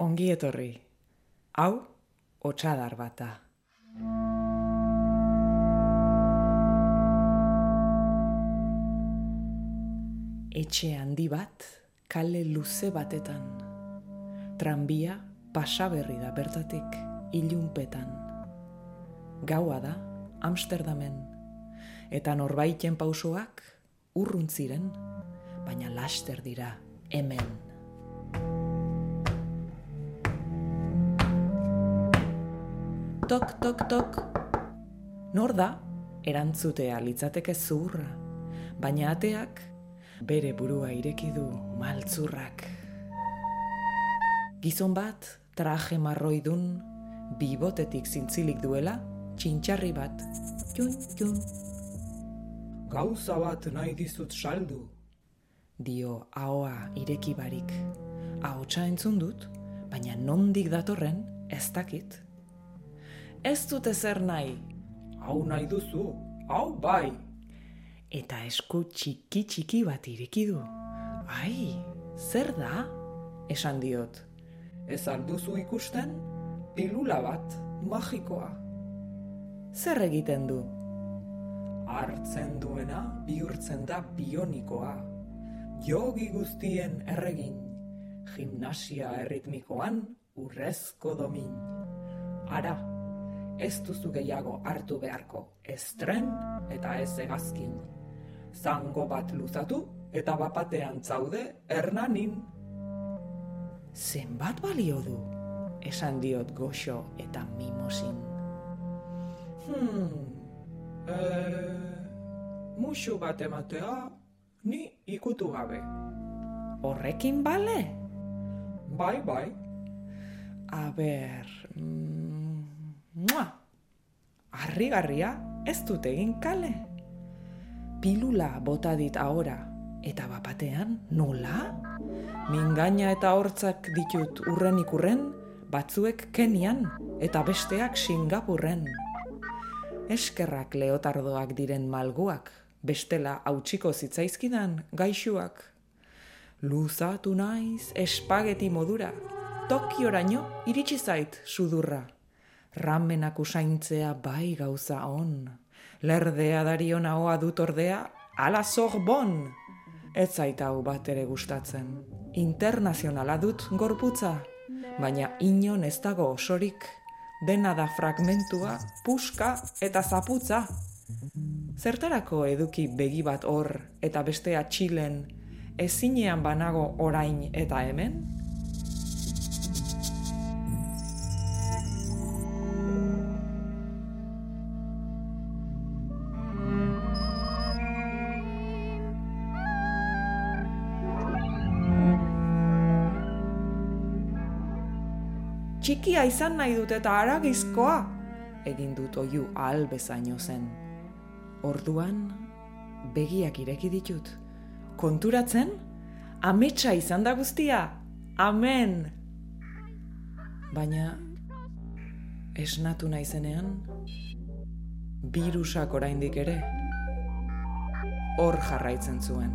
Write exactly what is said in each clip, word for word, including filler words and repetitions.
Ongi etorri, hau Otsadar bat da. Etxe handi bat, kale luze batetan. Tranbia pasaberri da bertatik ilunpetan. Gaua da Amsterdamen, eta norbaiten pausoak urrun ziren, baina laster dira hemen. Tok, tok, tok. Nor da? Erantzutea litzateke zuhurra, baina ateak bere burua ireki du maltzurrak. Gizon bat, traje marroidun, bibotetik zintzilik duela, txintxarri bat. Txun, txun. Gauza bat nahi dizut saldu. Dio ahoa ireki barik. Ahotsa entzun dut, baina nondik datorren ez dakit. Ez dut ezer nahi. Hau nahi duzu, hau bai. Eta esku txiki txiki bat ireki du. Ai, zer da? Esan diot. Ez alduzu ikusten? Pilula bat, magikoa. Zer egiten du? Hartzen duena bihurtzen da bionikoa. Jogi guztien erregin. Gimnasia erritmikoan urrezko domin. Ara, ez duzu gehiago hartu beharko, ez tren eta ez hegazkin. Zango bat luzatu eta bapatean zaude hernanin. Zenbat balio du? Esan diot goxo eta mimosin. Hmm, e, musu bat ematea, ni ikutu gabe. Horrekin bale? Bai, bai. A ber... Mua! Harrigarria, ez dut egin kale. Pilula bota dit ahora, eta bapatean nola? Mingaina eta hortzak ditut urren ikurren, batzuek Kenian eta besteak Singapurren. Eskerrak leotardoak diren malguak, bestela hautsiko zitzaizkidan gaixuak. Luzatu naiz espageti modura, Tokioraino iritsi zait sudurra. Ramenak usaintzea bai gauza on, lerdea darion ahoa dut ordea, ala Sorbon. Ez zait hau bat ere gustatzen. Internazionala dut gorputza, baina inon ez dago osorik, dena da fragmentua, puska eta zaputza. Zertarako eduki begi bat hor eta bestea Txilen, ezinean banago orain eta hemen? Txikia izan nahi dut eta haragizkoa, egin dut oihu ahal bezaino zen. Orduan, begiak ireki ditut. Konturatzen, ametsa izan da guztia, amen! Baina, esnatu naizenean, birusak oraindik ere, hor jarraitzen zuen.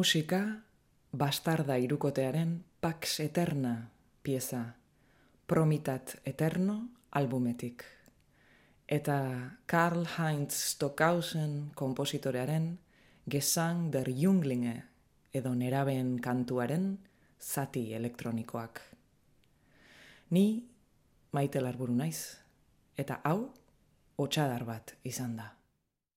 Musika Bastarda irukotearen Pax Eterna pieza, Promitat Eterno albumetik. Eta Karl-Heinz Stockhausen kompositorearen Gesang der Junglinge edo nerabeen kantuaren zati elektronikoak. Ni Maite Larburu naiz, eta hau hotsadar bat izan da.